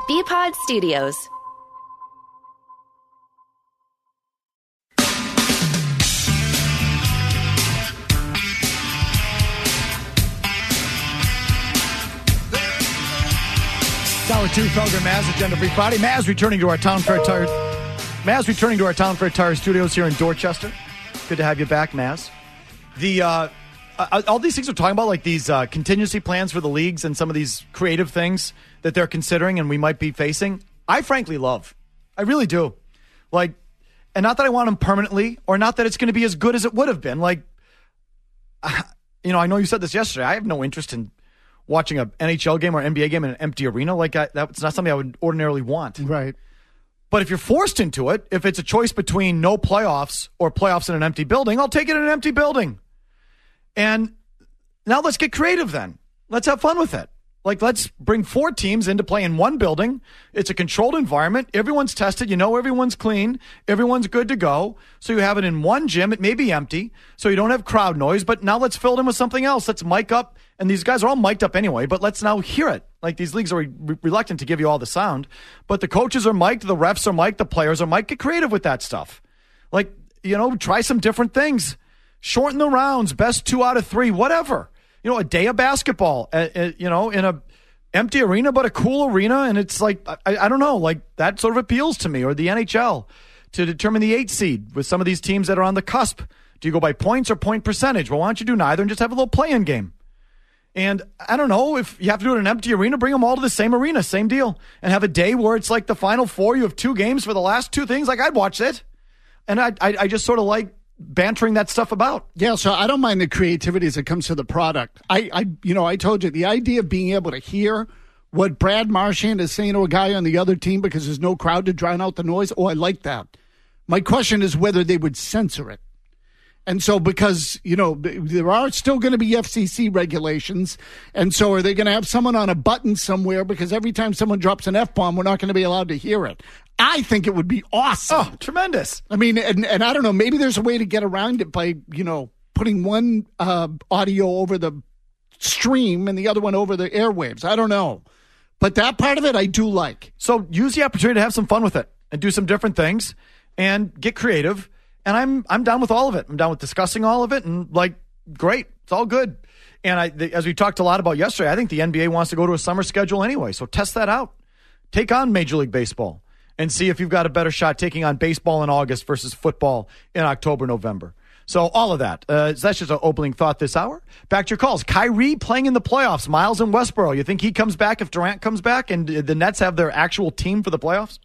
BPod Studios. Hour 2, Felger, Maz, Agenda Free Friday. Maz returning to our Town Fair Tire studios here in Dorchester. Good to have you back, Maz. All these things we're talking about, like these contingency plans for the leagues and some of these creative things that they're considering and we might be facing, I frankly love. I really do. Like, and not that I want them permanently or not that it's going to be as good as it would have been. Like, you know, I know you said this yesterday. I have no interest in watching an NHL game or NBA game in an empty arena. Like, that's not something I would ordinarily want. Right. But if you're forced into it, if it's a choice between no playoffs or playoffs in an empty building, I'll take it in an empty building. And now let's get creative then. Let's have fun with it. Like, let's bring 4 teams into play in one building. It's a controlled environment. Everyone's tested. You know everyone's clean. Everyone's good to go. So you have it in one gym. It may be empty, so you don't have crowd noise. But now let's fill it in with something else. Let's mic up. And these guys are all mic'd up anyway, but let's now hear it. Like, these leagues are reluctant to give you all the sound. But the coaches are mic'd, the refs are mic'd, the players are mic'd. Get creative with that stuff. Like, you know, try some different things. Shorten the rounds, best 2 out of 3, whatever. You know, a day of basketball, you know, in a empty arena, but a cool arena. And it's like, I don't know, like that sort of appeals to me. Or the NHL to determine the 8 seed with some of these teams that are on the cusp. Do you go by points or point percentage? Well, why don't you do neither and just have a little play-in game? And I don't know, if you have to do it in an empty arena, bring them all to the same arena, same deal. And have a day where it's like the Final Four. You have 2 games for the last 2 things. Like, I'd watch it. And I just sort of like bantering that stuff about. Yeah, so I don't mind the creativity as it comes to the product. I told you, the idea of being able to hear what Brad Marchand is saying to a guy on the other team because there's no crowd to drown out the noise, I like that. My question is whether they would censor it. And so because, you know, there are still going to be FCC regulations, and so are they going to have someone on a button somewhere because every time someone drops an F-bomb, we're not going to be allowed to hear it? I think it would be awesome. Oh, tremendous. I mean, and I don't know, maybe there's a way to get around it by, you know, putting one audio over the stream and the other one over the airwaves. I don't know. But that part of it I do like. So use the opportunity to have some fun with it and do some different things and get creative. And I'm down with all of it. I'm down with discussing all of it. And, like, great. It's all good. And as we talked a lot about yesterday, I think the NBA wants to go to a summer schedule anyway. So test that out. Take on Major League Baseball and see if you've got a better shot taking on baseball in August versus football in October, November. So all of that. That's just an opening thought this hour. Back to your calls. Kyrie playing in the playoffs. Miles in Westboro. You think he comes back if Durant comes back and the Nets have their actual team for the playoffs?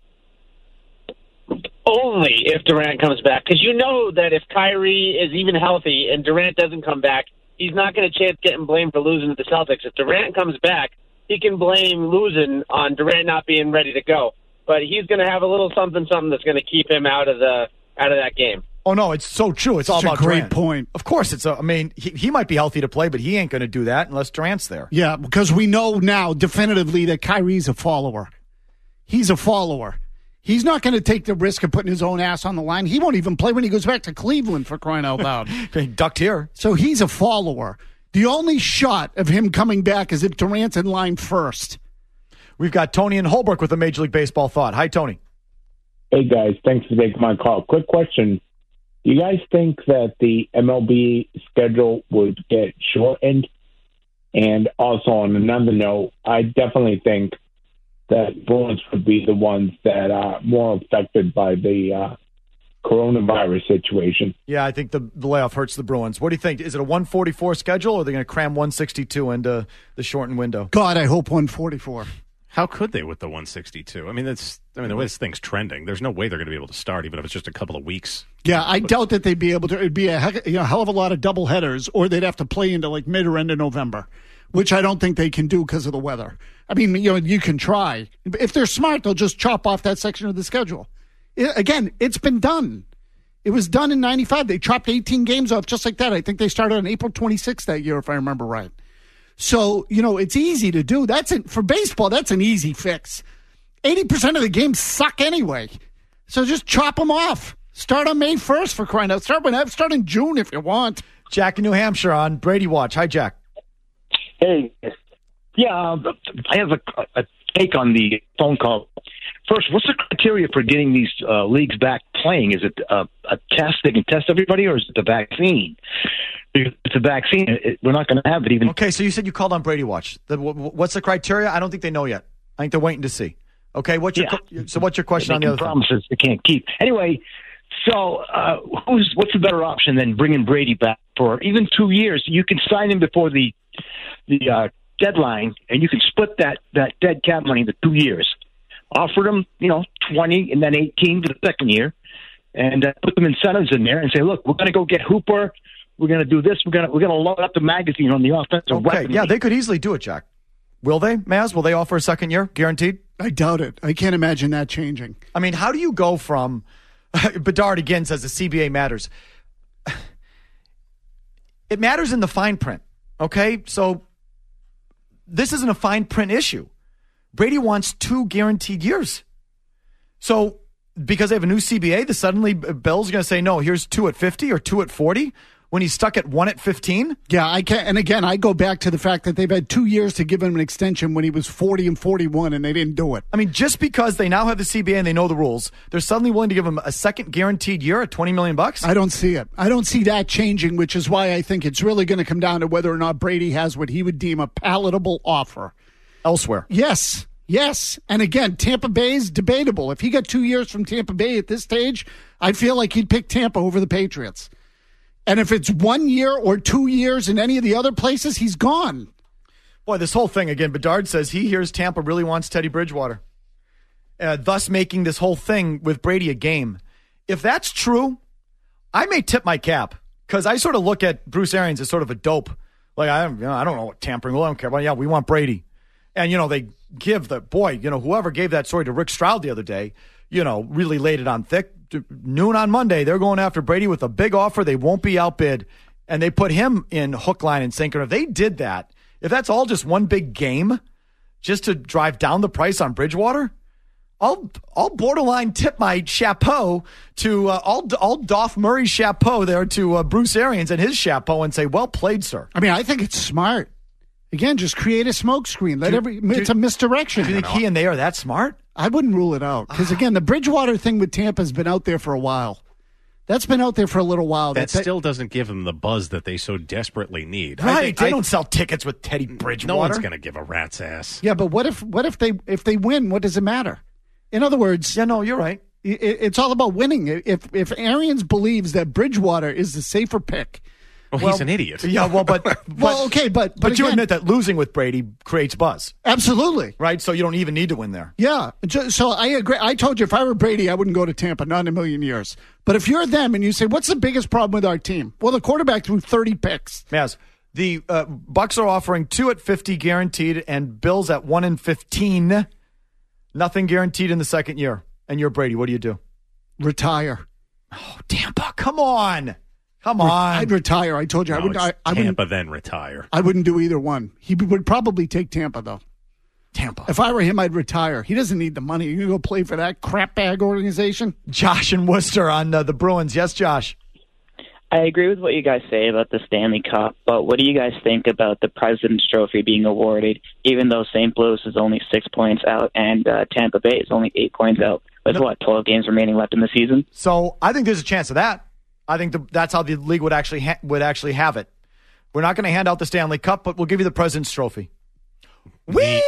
Only if Durant comes back, because you know that if Kyrie is even healthy and Durant doesn't come back, he's not going to chance getting blamed for losing to the Celtics. If Durant comes back, he can blame losing on Durant not being ready to go. But he's going to have a little something that's going to keep him out of that game. Oh, no, it's so true. It's all about Durant. Durant. Point. Of course, he might be healthy to play, but he ain't going to do that unless Durant's there. Yeah, because we know now definitively that Kyrie's a follower. He's a follower. He's not going to take the risk of putting his own ass on the line. He won't even play when he goes back to Cleveland, for crying out loud. He ducked here. So he's a follower. The only shot of him coming back is if Durant's in line first. We've got Tony in Holbrook with a Major League Baseball thought. Hi, Tony. Hey, guys. Thanks for taking my call. Quick question. Do you guys think that the MLB schedule would get shortened? And also, on another note, I definitely think that Bruins would be the ones that are more affected by the coronavirus situation. Yeah, I think the layoff hurts the Bruins. What do you think? Is it a 144 schedule, or are they going to cram 162 into the shortened window? God, I hope 144. How could they with the 162? I mean, the way this thing's trending, there's no way they're going to be able to start, even if it's just a couple of weeks. Yeah, I doubt that they'd be able to. It'd be a hell of a lot of double headers, or they'd have to play into like mid or end of November, which I don't think they can do because of the weather. I mean, you can try. If they're smart, they'll just chop off that section of the schedule. Again, it's been done. It was done in 95. They chopped 18 games off just like that. I think they started on April 26th that year, if I remember right. So, it's easy to do. For baseball, that's an easy fix. 80% of the games suck anyway. So just chop them off. Start on May 1st, for crying out. Start in June if you want. Jack in New Hampshire on Brady Watch. Hi, Jack. Hey, Yeah, I have a take on the phone call. First, what's the criteria for getting these leagues back playing? Is it a test? They can test everybody, or is it the vaccine? If it's a vaccine, we're not going to have it even. Okay, so you said you called on Brady Watch. What's the criteria? I don't think they know yet. I think they're waiting to see. Okay, what's your question on the other promises they can't keep. Anyway, so what's the better option than bringing Brady back for even 2 years? You can sign him before the deadline, and you can split that dead cap money into 2 years. Offer them, 20 and then 18 for the second year, and put them incentives in there and say, look, we're going to go get Hooper. We're going to do this. We're going to load up the magazine on the offensive weapon. Yeah, they could easily do it, Jack. Will they, Maz? Will they offer a second year guaranteed? I doubt it. I can't imagine that changing. I mean, how do you go from Bedard again says the CBA matters. It matters in the fine print, okay? So this isn't a fine print issue. Brady wants 2 guaranteed years. So because they have a new CBA, suddenly Bill's going to say, no, here's 2 at 50 or 2 at 40 when he's stuck at 1 at 15? Yeah, I can't. And again, I go back to the fact that they've had 2 years to give him an extension when he was 40 and 41, and they didn't do it. I mean, just because they now have the CBA and they know the rules, they're suddenly willing to give him a second guaranteed year at $20 million? I don't see it. I don't see that changing, which is why I think it's really going to come down to whether or not Brady has what he would deem a palatable offer elsewhere. Yes. And again, Tampa Bay is debatable. If he got 2 years from Tampa Bay at this stage, I feel like he'd pick Tampa over the Patriots. And if it's 1 year or 2 years in any of the other places, he's gone. Boy, this whole thing, again, Bedard says he hears Tampa really wants Teddy Bridgewater, thus making this whole thing with Brady a game. If that's true, I may tip my cap because I sort of look at Bruce Arians as sort of a dope. Like, I don't know what tampering. Well, I don't care. Well, yeah, we want Brady. And, they give whoever gave that story to Rick Stroud the other day, really laid it on thick. Noon on Monday, they're going after Brady with a big offer. They won't be outbid. And they put him in hook, line, and sinker. If they did that, if that's all just one big game, just to drive down the price on Bridgewater, I'll borderline tip my chapeau to I'll Dolph Murray's chapeau there to Bruce Arians and his chapeau and say, well played, sir. I mean, I think it's smart. Again, just create a smokescreen. It's a misdirection. Do you think he and they are that smart? I wouldn't rule it out. Because, again, the Bridgewater thing with Tampa has been out there for a while. That's been out there for a little while. That still doesn't give them the buzz that they so desperately need. Right. They don't sell tickets with Teddy Bridgewater. No one's going to give a rat's ass. Yeah, but what if they win? What does it matter? In other words... Yeah, no, you're right. It's all about winning. If Arians believes that Bridgewater is the safer pick... Well, he's an idiot. Yeah, well, but okay, but you again, admit that losing with Brady creates buzz. Absolutely. Right? So you don't even need to win there. Yeah. So I agree. I told you if I were Brady, I wouldn't go to Tampa, not in a million years. But if you're them and you say, what's the biggest problem with our team? Well, the quarterback threw 30 picks. Yes. The Bucs are offering 2 at 50 guaranteed and Bills at 1 and 15. Nothing guaranteed in the second year. And you're Brady. What do you do? Retire. Oh, Tampa. Come on. Come on. I'd retire. I told you. No, I Tampa, then retire. I wouldn't do either one. He would probably take Tampa, though. Tampa. If I were him, I'd retire. He doesn't need the money. You go play for that crap bag organization? Josh in Worcester on the Bruins. Yes, Josh. I agree with what you guys say about the Stanley Cup, but what do you guys think about the President's Trophy being awarded, even though St. Louis is only 6 points out and Tampa Bay is only 8 points out? With 12 games remaining left in the season? So I think there's a chance of that. I think that's how the league would actually have it. We're not going to hand out the Stanley Cup, but we'll give you the President's Trophy. Whee!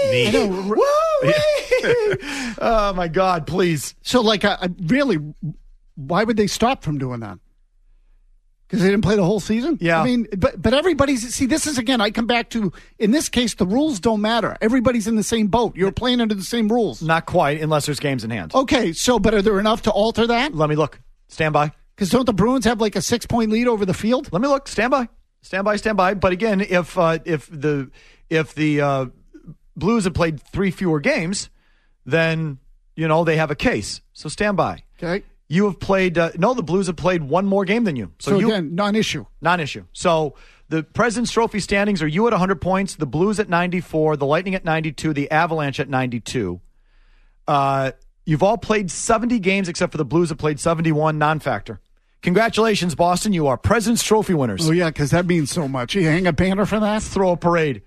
Oh, my God, please. So, really, why would they stop from doing that? Because they didn't play the whole season? Yeah. I mean, but everybody's... See, this is, again, I come back to, in this case, the rules don't matter. Everybody's in the same boat. You're playing under the same rules. Not quite, unless there's games in hand. Okay, but are there enough to alter that? Let me look. Stand by. Because don't the Bruins have like a 6-point lead over the field? Let me look. Stand by. But again, if the Blues have played 3 fewer games, then they have a case. So stand by. Okay. You have played. The Blues have played 1 more game than you. So again, non-issue. Non-issue. So the President's Trophy standings are you at 100 points, the Blues at 94, the Lightning at 92, the Avalanche at 92. You've all played 70 games except for the Blues have played 71, non-factor. Congratulations, Boston. You are President's Trophy winners. Oh, yeah, because that means so much. You hang a banner for that? Throw a parade.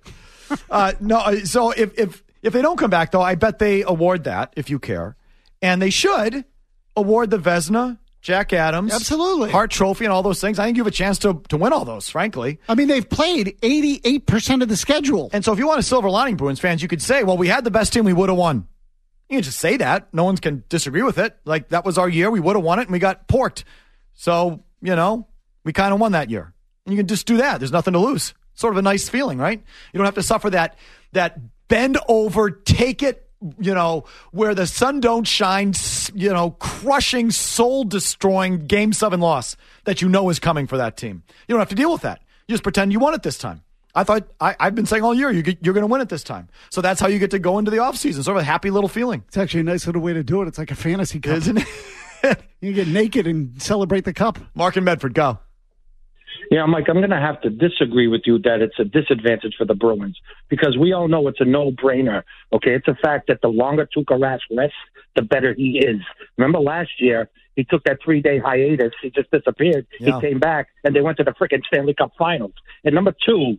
No, so if they don't come back, though, I bet they award that, if you care. And they should award the Vezina, Jack Adams, absolutely, Hart Trophy, and all those things. I think you have a chance to win all those, frankly. I mean, they've played 88% of the schedule. And so if you want a silver lining, Bruins fans, you could say, well, we had the best team, we would have won. You can just say that. No one can disagree with it. Like, that was our year. We would have won it, and we got porked. So, we kind of won that year. And you can just do that. There's nothing to lose. Sort of a nice feeling, right? You don't have to suffer that bend over, take it, where the sun don't shine, crushing, soul-destroying Game 7 loss that is coming for that team. You don't have to deal with that. You just pretend you won it this time. I thought, I've been saying all year, you're going to win it this time. So that's how you get to go into the offseason. Sort of a happy little feeling. It's actually a nice little way to do it. It's like a fantasy cup. Isn't it? You get naked and celebrate the cup. Mark and Medford, go. Yeah, Mike, I'm going to have to disagree with you that it's a disadvantage for the Bruins because we all know it's a no-brainer, okay? It's a fact that the longer Tuukka Rask rests, the better he is. Remember last year, he took that 3-day hiatus. He just disappeared. Yeah. He came back, and they went to the freaking Stanley Cup Finals. And number two,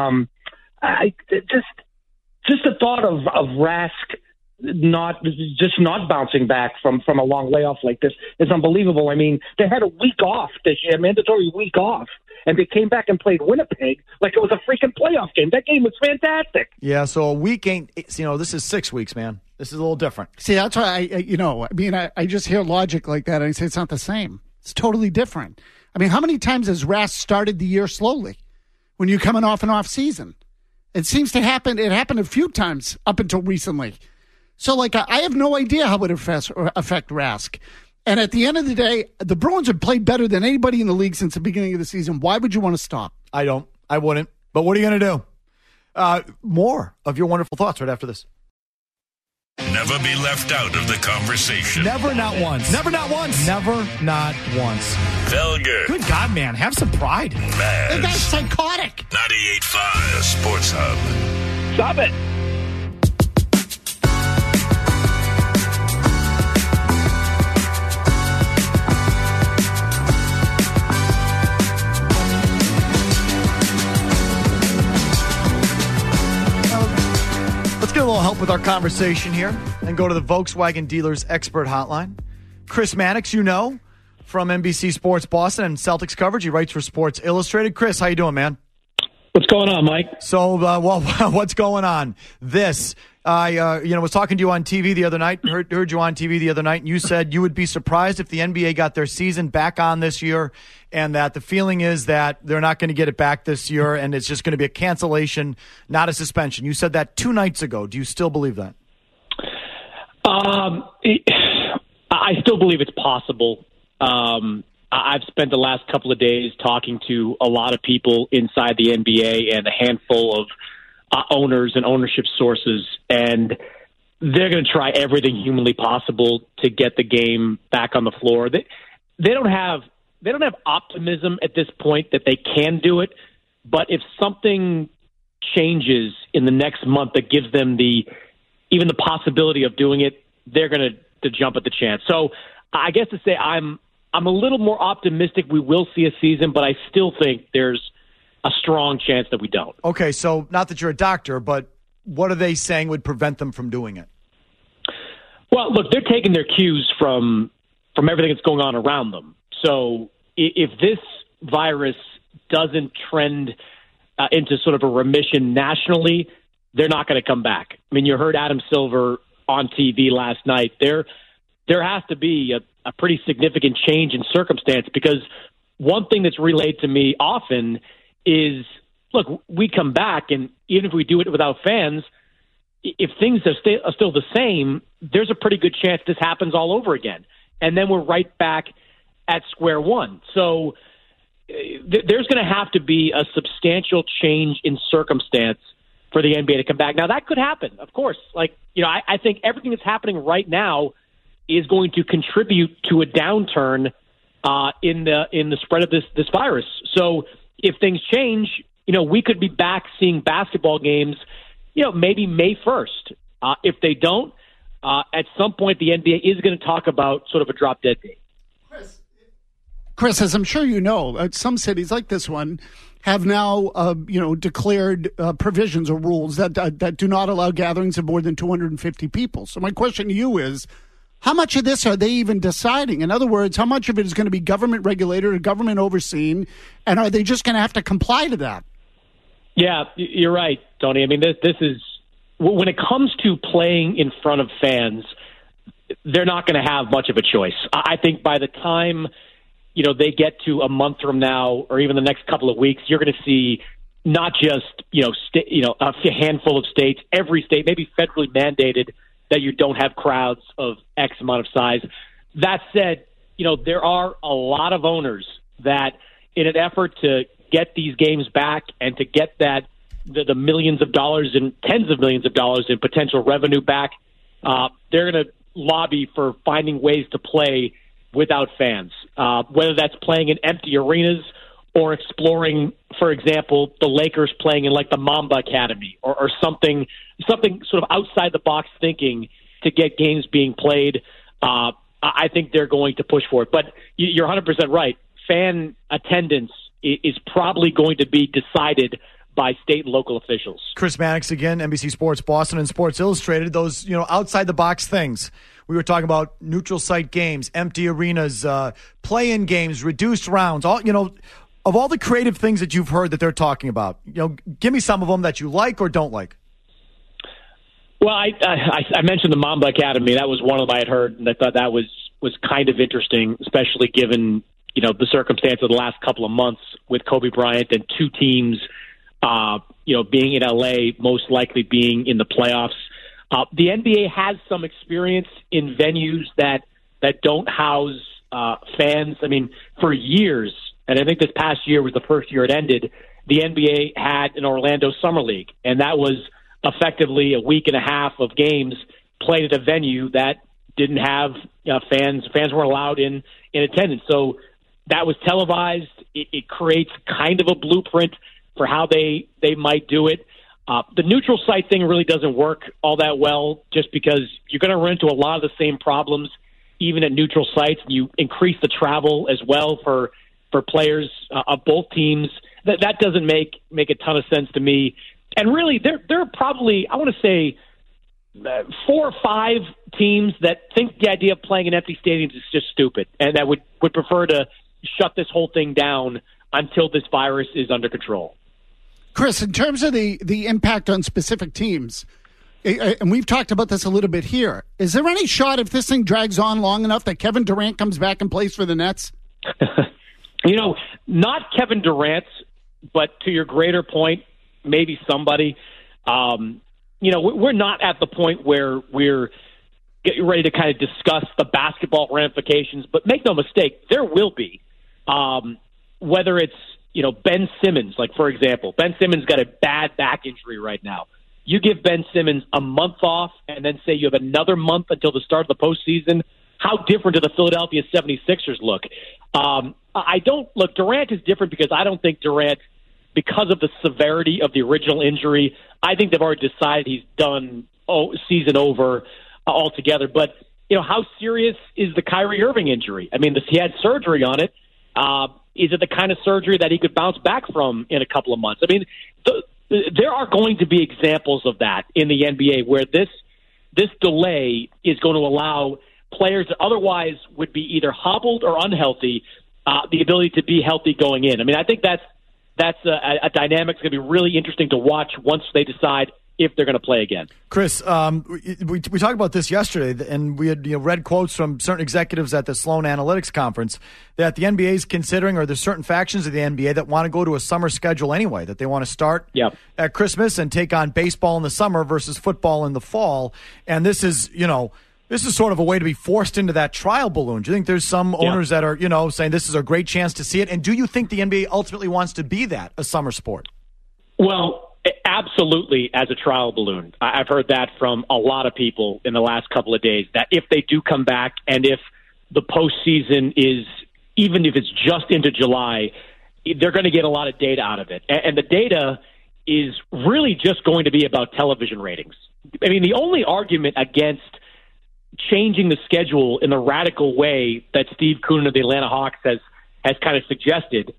just the thought of Rask not bouncing back from a long layoff like this is unbelievable. I mean, they had a week off this year, mandatory week off, and they came back and played Winnipeg like it was a freaking playoff game. That game was fantastic. Yeah, so a week ain't, this is 6 weeks, man. This is a little different. See, that's why I just hear logic like that and I say it's not the same. It's totally different. I mean, how many times has Rask started the year slowly when you're coming off an off season? It seems to happen. It happened a few times up until recently. So, I have no idea how it would affect Rask. And at the end of the day, the Bruins have played better than anybody in the league since the beginning of the season. Why would you want to stop? I don't. I wouldn't. But what are you going to do? More of your wonderful thoughts right after this. Never be left out of the conversation. Never, not once. Never, not once. Never, not once. Felger. Good God, man. Have some pride. Maz. That guy's psychotic. 98.5, the Sports Hub. Stop it. Let's get a little help with our conversation here and go to the Volkswagen Dealers Expert Hotline. Chris Mannix, from NBC Sports Boston and Celtics coverage. He writes for Sports Illustrated. Chris, how you doing, man? What's going on, Mike? So, what's going on? I was talking to you on TV the other night, heard you on TV the other night, and you said you would be surprised if the NBA got their season back on this year, and that the feeling is that they're not going to get it back this year, and it's just going to be a cancellation, not a suspension. You said that 2 nights ago. Do you still believe that? I still believe it's possible. I've spent the last couple of days talking to a lot of people inside the NBA and a handful of owners and ownership sources, and they're going to try everything humanly possible to get the game back on the floor. They don't have optimism at this point that they can do it, but if something changes in the next month that gives them even the possibility of doing it, they're going to jump at the chance. So I guess to say I'm a little more optimistic we will see a season, but I still think there's a strong chance that we don't. Okay, so not that you're a doctor, but what are they saying would prevent them from doing it? Well, look, they're taking their cues from everything that's going on around them. So if this virus doesn't trend into sort of a remission nationally, they're not going to come back. I mean, you heard Adam Silver on TV last night. There has to be a pretty significant change in circumstance, because one thing that's relayed to me often is, look, we come back, and even if we do it without fans, if things are still the same, there's a pretty good chance this happens all over again. And then we're right back at square one. So there's going to have to be a substantial change in circumstance for the NBA to come back. Now, that could happen, of course. I think everything that's happening right now is going to contribute to a downturn in the spread of this virus. So if things change, we could be back seeing basketball games, maybe May 1st. If they don't, at some point the NBA is going to talk about sort of a drop-dead date. Chris, as I'm sure you know, some cities like this one have now, declared provisions or rules that do not allow gatherings of more than 250 people. So my question to you is, how much of this are they even deciding? In other words, how much of it is going to be government regulated or government overseen, and are they just going to have to comply to that? Yeah, you're right, Tony. I mean, this is, when it comes to playing in front of fans, they're not going to have much of a choice. I think by the time they get to a month from now, or even the next couple of weeks, you're going to see not just a handful of states, every state, maybe federally mandated, that you don't have crowds of X amount of size. That said, there are a lot of owners that, in an effort to get these games back and to get the millions of dollars and tens of millions of dollars in potential revenue back, they're going to lobby for finding ways to play without fans, whether that's playing in empty arenas or exploring, for example, the Lakers playing in like the Mamba Academy or something sort of outside the box thinking to get games being played. I think they're going to push for it. But you're 100% right. Fan attendance is probably going to be decided by state and local officials. Chris Mannix again, NBC Sports Boston and Sports Illustrated. Those outside the box things. We were talking about neutral site games, empty arenas, play-in games, reduced rounds. Of all the creative things that you've heard that they're talking about, give me some of them that you like or don't like. Well, I mentioned the Mamba Academy. That was one of them I had heard, and I thought that was kind of interesting, especially given the circumstance of the last couple of months with Kobe Bryant and two teams, being in LA, most likely being in the playoffs. The NBA has some experience in venues that don't house fans. I mean, for years, and I think this past year was the first year it ended, the NBA had an Orlando Summer League, and that was effectively a week and a half of games played at a venue that didn't have fans. Fans weren't allowed in attendance. So that was televised. It creates kind of a blueprint for how they might do it. The neutral site thing really doesn't work all that well, just because you're going to run into a lot of the same problems even at neutral sites. You increase the travel as well for players of both teams. That doesn't make a ton of sense to me. And really, there are probably, I want to say, 4 or 5 teams that think the idea of playing in empty stadiums is just stupid, and that would prefer to shut this whole thing down until this virus is under control. Chris, in terms of the impact on specific teams, and we've talked about this a little bit here, is there any shot, if this thing drags on long enough, that Kevin Durant comes back and plays for the Nets? Not Kevin Durant, but to your greater point, maybe somebody. We're not at the point where we're getting ready to kind of discuss the basketball ramifications, but make no mistake, there will be. Whether it's, Ben Simmons, like, for example, Ben Simmons got a bad back injury right now. You give Ben Simmons a month off and then say you have another month until the start of the postseason. How different do the Philadelphia 76ers look? Durant is different because I don't think Durant, because of the severity of the original injury, I think they've already decided he's done season over altogether. But, how serious is the Kyrie Irving injury? I mean, he had surgery on it. Is it the kind of surgery that he could bounce back from in a couple of months? I mean, there are going to be examples of that in the NBA where this delay is going to allow players that otherwise would be either hobbled or unhealthy the ability to be healthy going in. I mean, I think that's a dynamic that's going to be really interesting to watch once they decide if they're going to play again. Chris, we talked about this yesterday, and we had read quotes from certain executives at the Sloan Analytics Conference that the NBA is considering, or there's certain factions of the NBA that want to go to a summer schedule anyway, that they want to start at Christmas and take on baseball in the summer versus football in the fall. And this is, this is sort of a way to be forced into that trial balloon. Do you think there's some owners that are, saying this is a great chance to see it? And do you think the NBA ultimately wants to be that, a summer sport? Well, absolutely, as a trial balloon. I've heard that from a lot of people in the last couple of days, that if they do come back and if the postseason is, even if it's just into July, they're going to get a lot of data out of it. And the data is really just going to be about television ratings. I mean, the only argument against changing the schedule in the radical way that Steve Koonin of the Atlanta Hawks has kind of suggested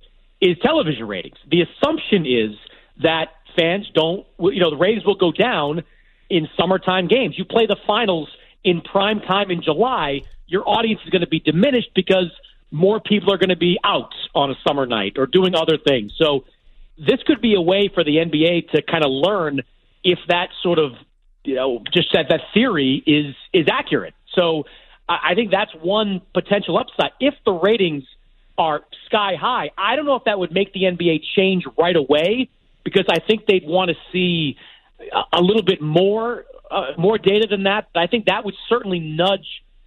is television ratings. The assumption is that fans don't, the ratings will go down in summertime games. You play the finals in prime time in July, your audience is going to be diminished because more people are going to be out on a summer night or doing other things. So this could be a way for the NBA to kind of learn if that sort of, just that theory is accurate. So I think that's one potential upside. If the ratings are sky high, I don't know if that would make the NBA change right away, because I think they'd want to see a little bit more data than that. But I think that would certainly nudge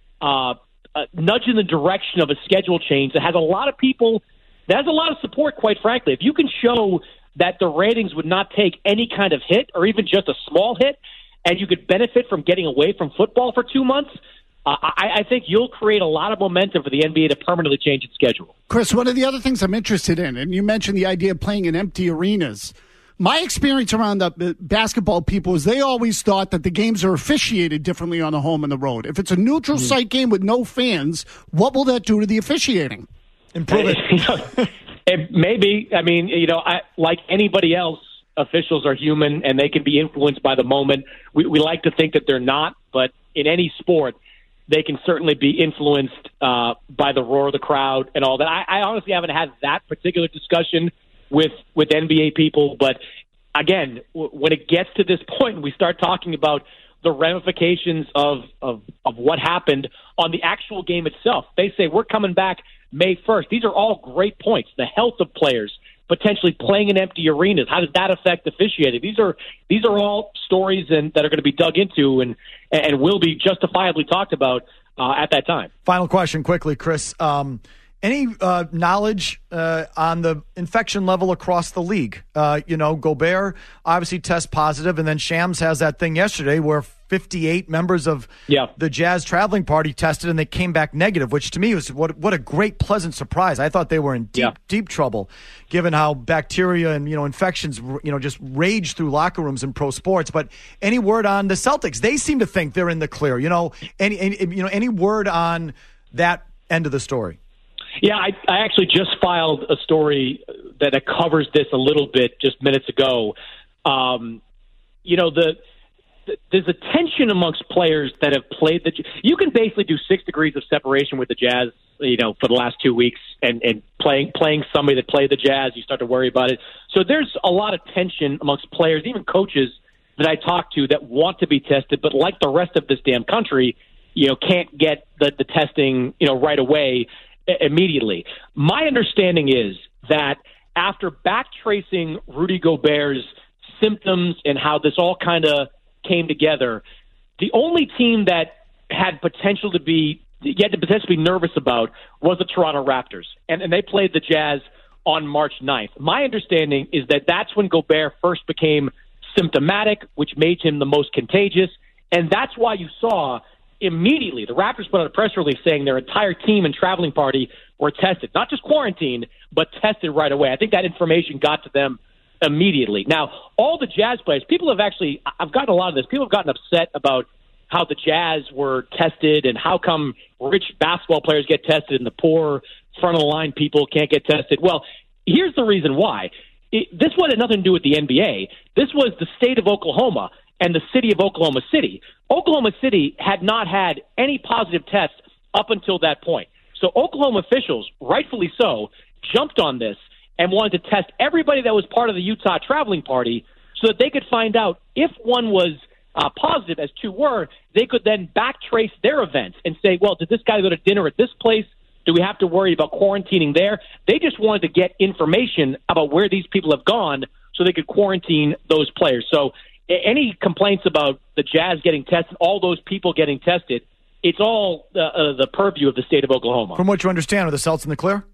in the direction of a schedule change that has a lot of people, that has a lot of support, quite frankly. If you can show that the ratings would not take any kind of hit or even just a small hit, and you could benefit from getting away from football for 2 months, I think you'll create a lot of momentum for the NBA to permanently change its schedule. Chris, one of the other things I'm interested in, and you mentioned the idea of playing in empty arenas. My experience around the basketball people is they always thought that the games are officiated differently on the home and the road. If it's a neutral site game with no fans, what will that do to the officiating? Improve it. Maybe. I mean, like anybody else, officials are human and they can be influenced by the moment. We like to think that they're not, but in any sport, they can certainly be influenced by the roar of the crowd and all that. I honestly haven't had that particular discussion with NBA people, but again, when it gets to this point and we start talking about the ramifications of what happened on the actual game itself, they say we're coming back May 1st. These are all great points. The health of players, potentially playing in empty arenas. How does that affect officiating? These are all stories that are going to be dug into and will be justifiably talked about at that time. Final question quickly, Chris. Any knowledge on the infection level across the league? Gobert obviously tests positive, and then Shams has that thing yesterday where 58 members of the Jazz traveling party tested, and they came back negative, which to me was what a great, pleasant surprise. I thought they were in deep trouble, given how bacteria and infections just rage through locker rooms in pro sports. But any word on the Celtics? They seem to think they're in the clear. Any word on that end of the story? Yeah, I actually just filed a story that covers this a little bit just minutes ago. There's a tension amongst players that have played you can basically do 6 degrees of separation with the Jazz, for the last 2 weeks, and playing somebody that played the Jazz, you start to worry about it. So there's a lot of tension amongst players, even coaches that I talk to that want to be tested, but like the rest of this damn country, can't get the testing, right away. Immediately. My understanding is that after backtracing Rudy Gobert's symptoms and how this all kind of came together, the only team that had potential to be nervous about was the Toronto Raptors, and they played the Jazz on March 9th. My understanding is that that's when Gobert first became symptomatic, which made him the most contagious, and that's why you saw immediately the Raptors put out a press release saying their entire team and traveling party were tested, not just quarantined, but tested right away. I think that information got to them immediately. Now, all the Jazz players, I've gotten a lot of this, people have gotten upset about how the Jazz were tested and how come rich basketball players get tested and the poor front of the line people can't get tested. Well, here's the reason why. This one had nothing to do with the NBA. This was the state of Oklahoma and the city of Oklahoma City. Oklahoma City had not had any positive tests up until that point. So Oklahoma officials, rightfully so, jumped on this and wanted to test everybody that was part of the Utah traveling party so that they could find out if one was positive, as 2 were, they could then backtrace their events and say, well, did this guy go to dinner at this place? Do we have to worry about quarantining there? They just wanted to get information about where these people have gone so they could quarantine those players. So any complaints about the Jazz getting tested, all those people getting tested, it's all the purview of the state of Oklahoma. From what you understand, are the Celtics in the clear?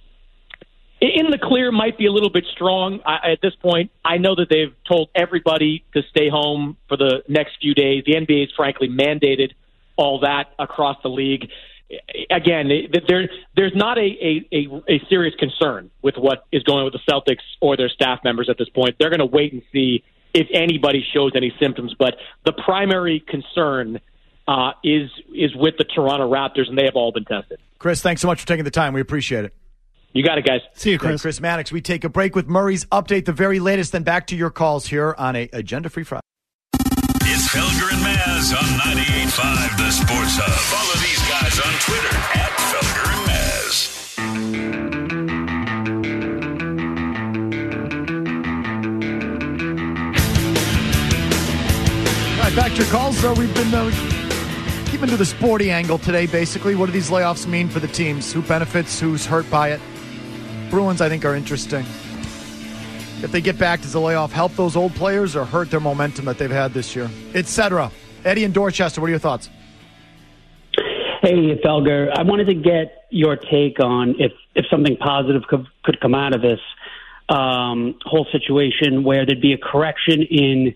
In the clear might be a little bit strong at this point. I know that they've told everybody to stay home for the next few days. The NBA has frankly mandated all that across the league. Again, there's not a serious concern with what is going on with the Celtics or their staff members at this point. They're going to wait and see if anybody shows any symptoms. But the primary concern is with the Toronto Raptors, and they have all been tested. Chris, thanks so much for taking the time. We appreciate it. You got it, guys. See you, Chris. Chris Mannix. We take a break with Murray's update, the very latest, then back to your calls here on a Agenda-Free Friday. It's Felger and Maz on 98.5 The Sports Hub. Follow these guys on Twitter at Felger and Maz. All right, back to your calls. We've been keeping to the sporty angle today, basically. What do these layoffs mean for the teams? Who benefits? Who's hurt by it? Bruins, I think, are interesting. If they get back, does the layoff help those old players or hurt their momentum that they've had this year? Etc. Eddie in Dorchester, what are your thoughts? Hey, Felger. I wanted to get your take on if something positive could come out of this whole situation where there'd be a correction in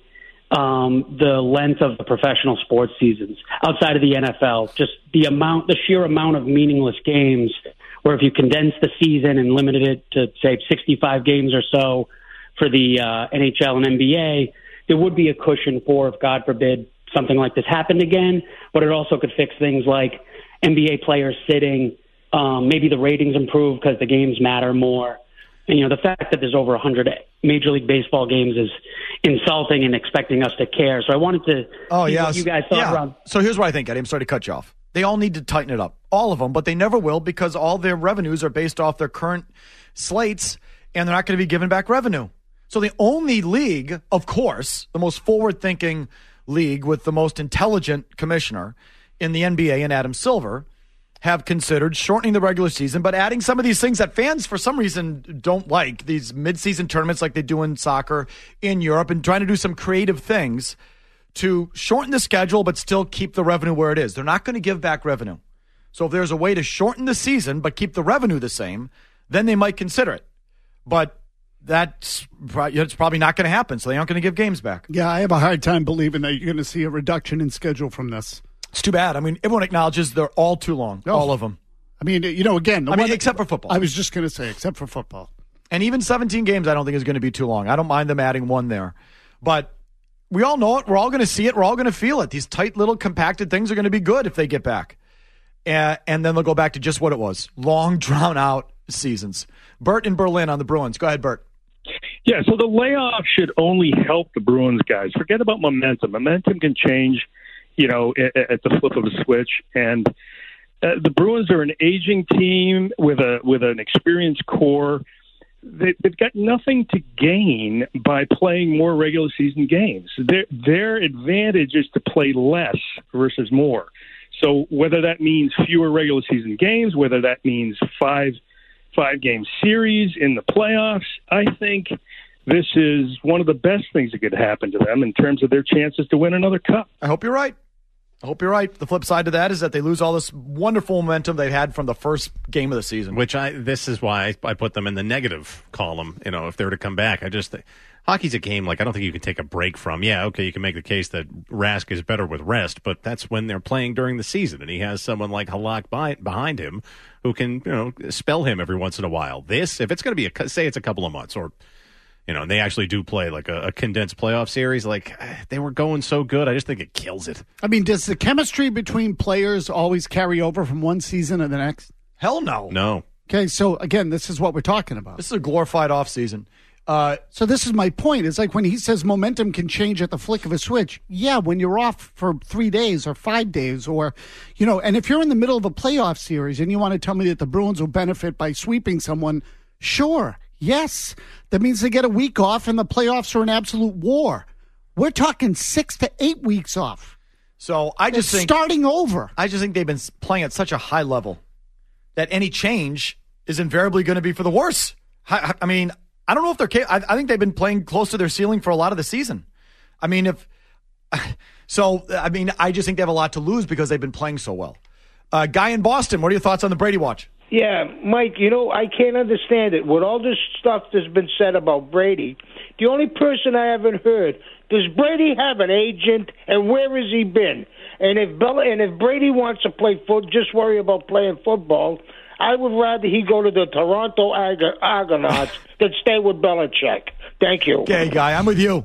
the length of the professional sports seasons outside of the NFL. Just the sheer amount of meaningless games, where if you condense the season and limited it to, say, 65 games or so for the NHL and NBA, there would be a cushion for, if God forbid, something like this happened again. But it also could fix things like NBA players sitting, maybe the ratings improve because the games matter more. And, the fact that there's over 100 Major League Baseball games is insulting and expecting us to care. So I wanted to see what you guys thought around. So here's what I think, Eddie. I'm sorry to cut you off. They all need to tighten it up. All of them, but they never will because all their revenues are based off their current slates, and they're not going to be giving back revenue. So the only league, of course, the most forward-thinking league with the most intelligent commissioner in the NBA and Adam Silver, have considered shortening the regular season, but adding some of these things that fans, for some reason, don't like, these mid-season tournaments like they do in soccer in Europe, and trying to do some creative things to shorten the schedule but still keep the revenue where it is. They're not going to give back revenue. So if there's a way to shorten the season but keep the revenue the same, then they might consider it. But it's probably not going to happen, so they aren't going to give games back. Yeah, I have a hard time believing that you're going to see a reduction in schedule from this. It's too bad. I mean, everyone acknowledges they're all too long, all of them. I mean, again. Except for football. I was just going to say, except for football. And even 17 games I don't think is going to be too long. I don't mind them adding one there. But we all know it. We're all going to see it. We're all going to feel it. These tight little compacted things are going to be good if they get back. And then they'll go back to just what it was. Long, drawn-out seasons. Bert in Berlin on the Bruins. Go ahead, Bert. Yeah, so the layoff should only help the Bruins guys. Forget about momentum. Momentum can change, at the flip of a switch. And the Bruins are an aging team with an experienced core. They've got nothing to gain by playing more regular season games. Their advantage is to play less versus more. So whether that means fewer regular season games, whether that means five-game series in the playoffs, I think this is one of the best things that could happen to them in terms of their chances to win another cup. I hope you're right. The flip side to that is that they lose all this wonderful momentum they've had from the first game of the season. This is why I put them in the negative column, if they were to come back. Hockey's a game I don't think you can take a break from. Yeah, okay, you can make the case that Rask is better with rest, but that's when they're playing during the season, and he has someone like Halak behind him who can, spell him every once in a while. If it's going to be say it's a couple of months, or and they actually do play like a condensed playoff series, they were going so good, I just think it kills it. I mean, does the chemistry between players always carry over from one season to the next? Hell no. No. Okay, so again, this is what we're talking about. This is a glorified offseason. So this is my point. It's like when he says momentum can change at the flick of a switch. Yeah, when you're off for 3 days or 5 days or, and if you're in the middle of a playoff series and you want to tell me that the Bruins will benefit by sweeping someone, sure, yes. That means they get a week off and the playoffs are an absolute war. We're talking 6 to 8 weeks off. So I just think starting over. I just think they've been playing at such a high level that any change is invariably going to be for the worse. I mean, I don't know if they're. I think they've been playing close to their ceiling for a lot of the season. I mean, I just think they have a lot to lose because they've been playing so well. Guy in Boston, what are your thoughts on the Brady Watch? Yeah, Mike, I can't understand it. With all this stuff that's been said about Brady, the only person I haven't heard, does Brady have an agent, and where has he been? And if Brady wants to play just worry about playing football, I would rather he go to the Toronto Argonauts than stay with Belichick. Thank you. Okay, Guy, I'm with you.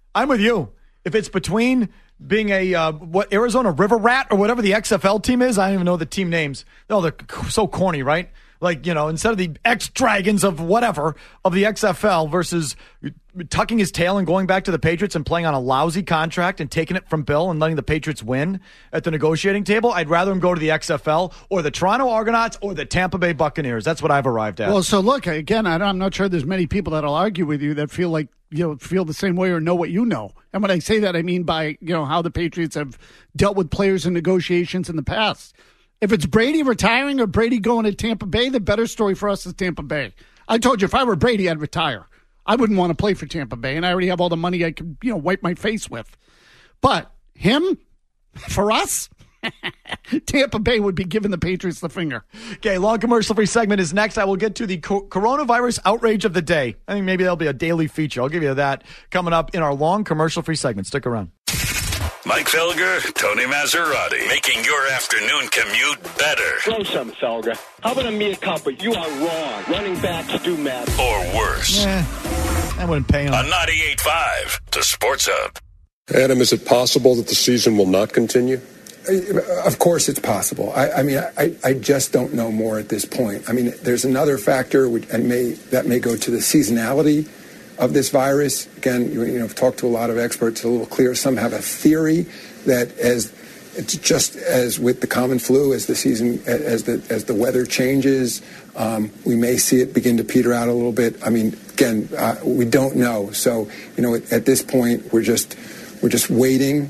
If it's between being a Arizona River Rat or whatever the XFL team is, I don't even know the team names. No, they're so corny, right? Like, instead of the ex-Dragons of whatever, of the XFL versus tucking his tail and going back to the Patriots and playing on a lousy contract and taking it from Bill and letting the Patriots win at the negotiating table, I'd rather him go to the XFL or the Toronto Argonauts or the Tampa Bay Buccaneers. That's what I've arrived at. Well, so look, again, I'm not sure there's many people that'll argue with you that feel like, feel the same way or know what you know. And when I say that, I mean by, how the Patriots have dealt with players in negotiations in the past. If it's Brady retiring or Brady going to Tampa Bay, the better story for us is Tampa Bay. I told you, if I were Brady, I'd retire. I wouldn't want to play for Tampa Bay, and I already have all the money I could, wipe my face with. But him, for us, Tampa Bay would be giving the Patriots the finger. Okay, long commercial-free segment is next. I will get to the coronavirus outrage of the day. I think maybe that'll be a daily feature. I'll give you that coming up in our long commercial-free segment. Stick around. Mike Felger, Tony Maserati, making your afternoon commute better. Throw some, Felger. How about a mea culpa? You are wrong. Running backs do matter. Or worse. I wouldn't pay him. On 98.5, the Sports Hub. Adam, is it possible that the season will not continue? Of course it's possible. I just don't know more at this point. I mean, there's another factor that may go to the seasonality of this virus. Again, I've talked to a lot of experts. It's a little clear. Some have a theory that it's just as with the common flu, as the weather changes, we may see it begin to peter out a little bit. I mean, again, we don't know. So, at this point, we're just waiting.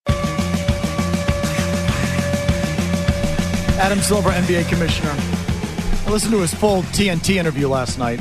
Adam Silver, NBA commissioner. I listened to his full TNT interview last night.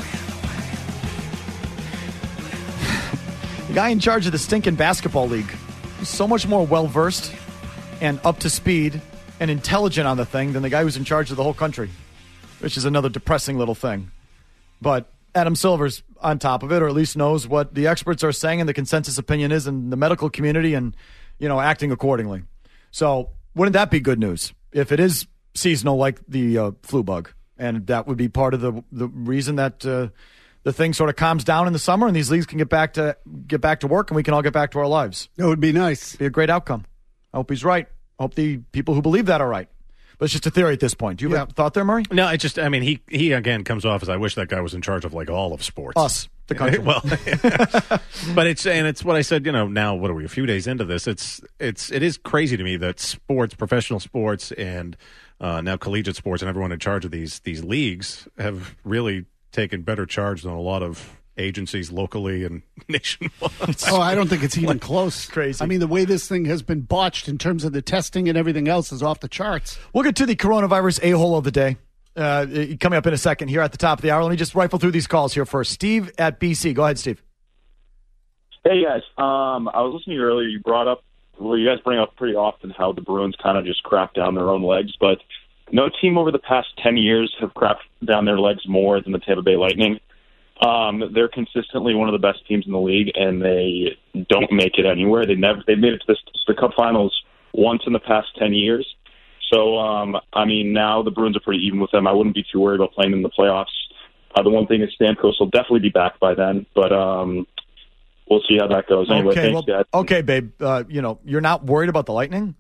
The guy in charge of the stinking basketball league is so much more well-versed and up to speed and intelligent on the thing than the guy who's in charge of the whole country, which is another depressing little thing. But Adam Silver's on top of it, or at least knows what the experts are saying and the consensus opinion is in the medical community and, acting accordingly. So wouldn't that be good news if it is seasonal like the flu bug? And that would be part of the reason that the thing sort of calms down in the summer and these leagues can get back to work and we can all get back to our lives. That would be nice. Be a great outcome. I hope he's right. I hope the people who believe that are right. But it's just a theory at this point. Do you have a thought there, Murray? No, he again comes off as I wish that guy was in charge of like all of sports. Us, the country. Well, but it's what I said, now what are we, a few days into this? It is crazy to me that sports, professional sports and now collegiate sports and everyone in charge of these leagues have really taken better charge than a lot of agencies locally and nationwide. I don't think it's even close. Crazy. I mean, the way this thing has been botched in terms of the testing and everything else is off the charts. We'll get to the coronavirus a-hole of the day coming up in a second here at the top of the hour. Let me just rifle through these calls here first. Steve at BC. Go ahead, Steve. Hey, guys. I was listening to you earlier. You brought up, you guys bring up pretty often how the Bruins kind of just crap down their own legs, but no team over the past 10 years have crapped down their legs more than the Tampa Bay Lightning. They're consistently one of the best teams in the league, and they don't make it anywhere. They've made it to the Cup Finals once in the past 10 years. So, now the Bruins are pretty even with them. I wouldn't be too worried about playing them in the playoffs. The one thing is Stamkos will definitely be back by then, but we'll see how that goes. Anyway, thanks, guys. Okay, babe. You're not worried about the Lightning?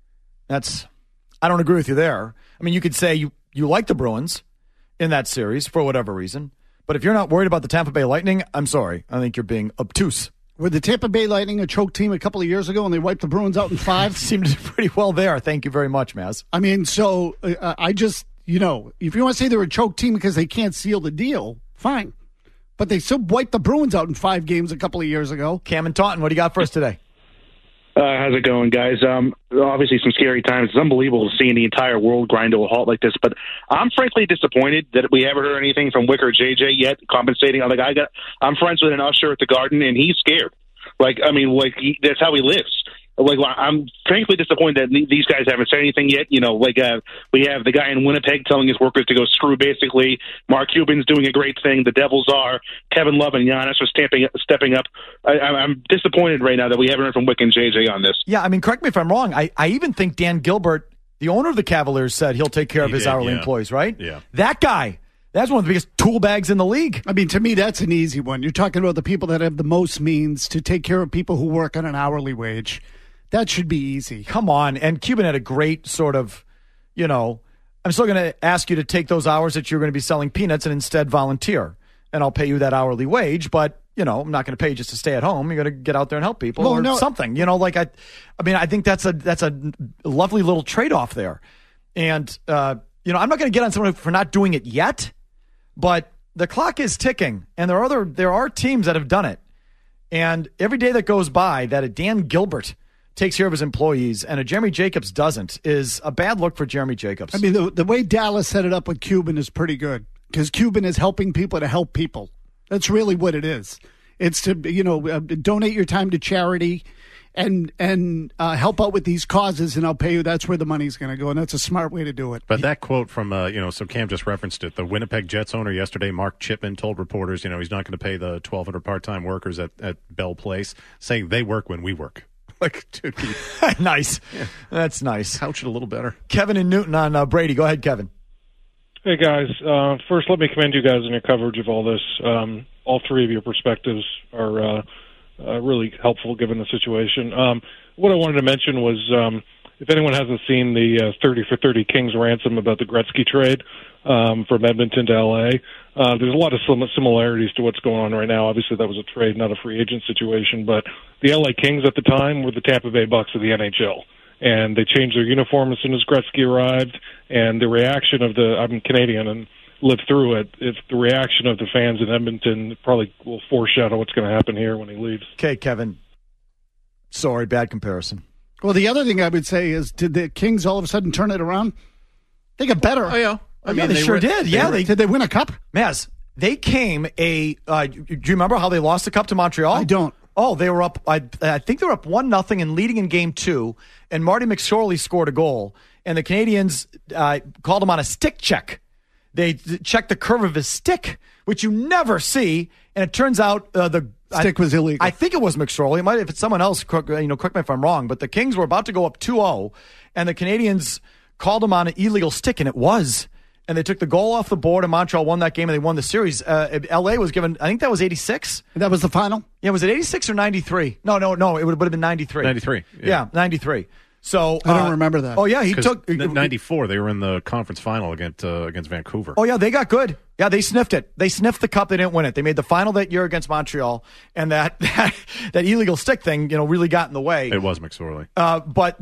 I don't agree with you there. I mean, you could say you like the Bruins in that series for whatever reason, but if you're not worried about the Tampa Bay Lightning, I'm sorry. I think you're being obtuse. Were the Tampa Bay Lightning a choke team a couple of years ago and they wiped the Bruins out in 5? Seemed pretty well there. Thank you very much, Maz. I mean, so I just, if you want to say they're a choke team because they can't seal the deal, fine. But they still wiped the Bruins out in 5 games a couple of years ago. Cam and Taunton, what do you got for us today? How's it going, guys? Obviously some scary times. It's unbelievable seeing the entire world grind to a halt like this, but I'm frankly disappointed that we haven't heard anything from Wick or JJ yet compensating. I'm friends with an usher at the Garden, and he's scared. That's how he lives. I'm frankly disappointed that these guys haven't said anything yet. We have the guy in Winnipeg telling his workers to go screw, basically. Mark Cuban's doing a great thing. The Devils are. Kevin Love and Giannis are stepping up. I'm disappointed right now that we haven't heard from Wick and JJ on this. Yeah, correct me if I'm wrong. I even think Dan Gilbert, the owner of the Cavaliers, said he'll take care of his hourly employees, right? Yeah. That guy. That's one of the biggest tool bags in the league. I mean, to me, that's an easy one. You're talking about the people that have the most means to take care of people who work on an hourly wage. That should be easy. Come on. And Cuban had a great sort of, I'm still going to ask you to take those hours that you're going to be selling peanuts and instead volunteer. And I'll pay you that hourly wage, but, I'm not going to pay you just to stay at home. You're going to get out there and help people something. I think that's a lovely little trade-off there. And, I'm not going to get on someone for not doing it yet, but the clock is ticking, and there are teams that have done it. And every day that goes by that a Dan Gilbert takes care of his employees and a Jeremy Jacobs doesn't is a bad look for Jeremy Jacobs. I mean, the way Dallas set it up with Cuban is pretty good because Cuban is helping people to help people. That's really what it is. It's to, donate your time to charity and help out with these causes, and I'll pay you. That's where the money's going to go, and that's a smart way to do it. But that quote from, so Cam just referenced it. The Winnipeg Jets owner yesterday, Mark Chipman, told reporters, he's not going to pay the 1,200 part-time workers at Bell Place, saying they work when we work. Like, dude, nice. Yeah. That's nice. Couch it a little better. Kevin and Newton on Brady. Go ahead, Kevin. Hey, guys. First, let me commend you guys on your coverage of all this. All three of your perspectives are really helpful given the situation. What I wanted to mention was if anyone hasn't seen the 30 for 30 Kings ransom about the Gretzky trade from Edmonton to L.A., there's a lot of similarities to what's going on right now. Obviously, that was a trade, not a free agent situation, but the L.A. Kings at the time were the Tampa Bay Bucks of the NHL. And they changed their uniform as soon as Gretzky arrived, and the reaction of I'm Canadian and lived through it. If the reaction of the fans in Edmonton probably will foreshadow what's going to happen here when he leaves. Okay, Kevin. Sorry, bad comparison. Well, the other thing I would say is, did the Kings all of a sudden turn it around? They got better. Oh, yeah. I mean, they sure did. Did they win a cup? Maz, they came do you remember how they lost the cup to Montreal? I don't. Oh, they were up. I think they were up 1-0 and leading in game 2. And Marty McSorley scored a goal. And the Canadians called him on a stick check. They checked the curve of his stick, which you never see. And it turns out the stick was illegal. I think it was McSorley. It might, if it's someone else, correct me if I'm wrong. But the Kings were about to go up 2-0, and the Canadians called him on an illegal stick, and it was. And they took the goal off the board, and Montreal won that game, and they won the series. L.A. was given, I think that was 86. That was the final? Yeah, was it 86 or 93? No, it would have been 93. 93. Yeah, 93. So I don't remember that. Oh, yeah, he took... 94, they were in the conference final against Vancouver. Oh, yeah, they got good. Yeah, they sniffed it. They sniffed the cup. They didn't win it. They made the final that year against Montreal, and that illegal stick thing, really got in the way. It was McSorley. But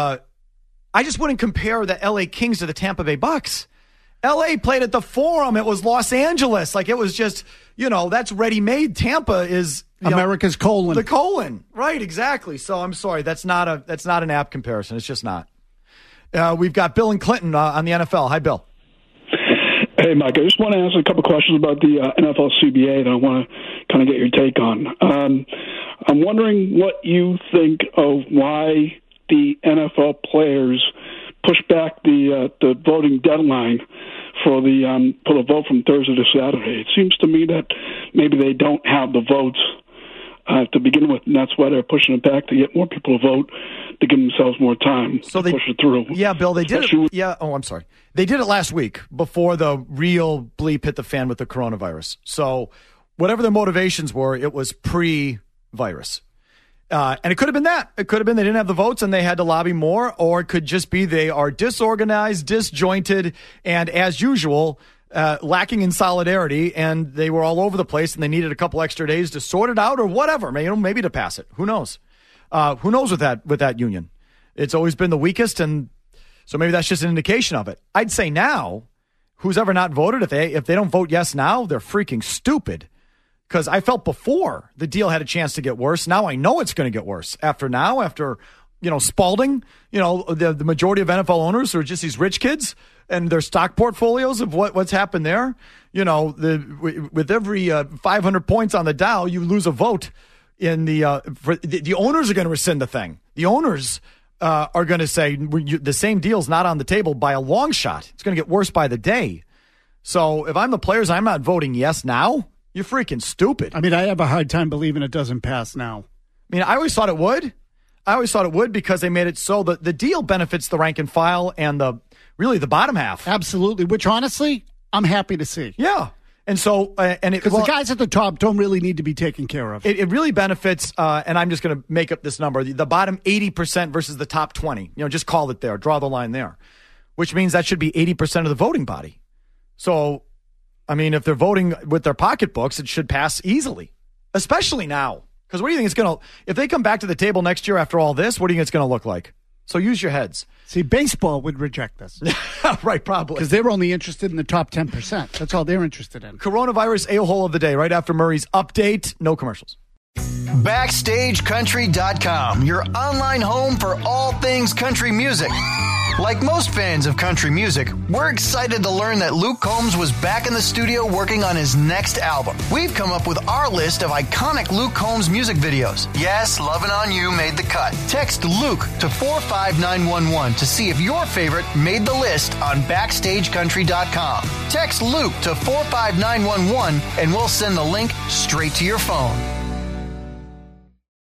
I just wouldn't compare the L.A. Kings to the Tampa Bay Bucks. L.A. played at the Forum. It was Los Angeles. Like, it was just, that's ready-made. Tampa is... America's colon. The colon. Right, exactly. So I'm sorry. That's not an apt comparison. It's just not. We've got Bill and Clinton on the NFL. Hi, Bill. Hey, Mike. I just want to ask a couple questions about the NFL CBA that I want to kind of get your take on. I'm wondering what you think of why the NFL players push back the voting deadline for the vote from Thursday to Saturday. It seems to me that maybe they don't have the votes to begin with, and that's why they're pushing it back to get more people to vote, to give themselves more time to push it through. Yeah, Bill, they did it. Yeah, I'm sorry. They did it last week before the real bleep hit the fan with the coronavirus. So whatever their motivations were, it was pre-virus. And it could have been that. It could have been they didn't have the votes and they had to lobby more, or it could just be they are disorganized, disjointed, and as usual, lacking in solidarity, and they were all over the place and they needed a couple extra days to sort it out or whatever, maybe to pass it. Who knows? Who knows with that union? It's always been the weakest, and so maybe that's just an indication of it. I'd say now, who's ever not voted, if they don't vote yes now, they're freaking stupid. Because I felt before the deal had a chance to get worse. Now I know it's going to get worse. After Spalding, the majority of NFL owners are just these rich kids and their stock portfolios of what's happened there. With every 500 points on the Dow, you lose a vote. The owners are going to rescind the thing. The owners are going to say the same deal's not on the table by a long shot. It's going to get worse by the day. So if I'm the players, I'm not voting yes now. You're freaking stupid. I mean, I have a hard time believing it doesn't pass now. I mean, I always thought it would. Because they made it so that the deal benefits the rank and file and the bottom half. Absolutely, which honestly, I'm happy to see. Yeah. And so, because the guys at the top don't really need to be taken care of. It really benefits, and I'm just going to make up this number, the bottom 80% versus the top 20. Just call it there, draw the line there. which means that should be 80% of the voting body. So, I mean, if they're voting with their pocketbooks, it should pass easily, especially now. Because what do you think it's going to, if they come back to the table next year after all this, what do you think it's going to look like? So use your heads. See, baseball would reject this. Right, probably. Because they're only interested in the top 10%. That's all they're interested in. Coronavirus a-hole of the day, right after Murray's update. No commercials. BackstageCountry.com, your online home for all things country music. Like most fans of country music, we're excited to learn that Luke Combs was back in the studio working on his next album. We've come up with our list of iconic Luke Combs music videos. Yes, Lovin' On You made the cut. Text Luke to 45911 to see if your favorite made the list on BackstageCountry.com. Text Luke to 45911 and we'll send the link straight to your phone.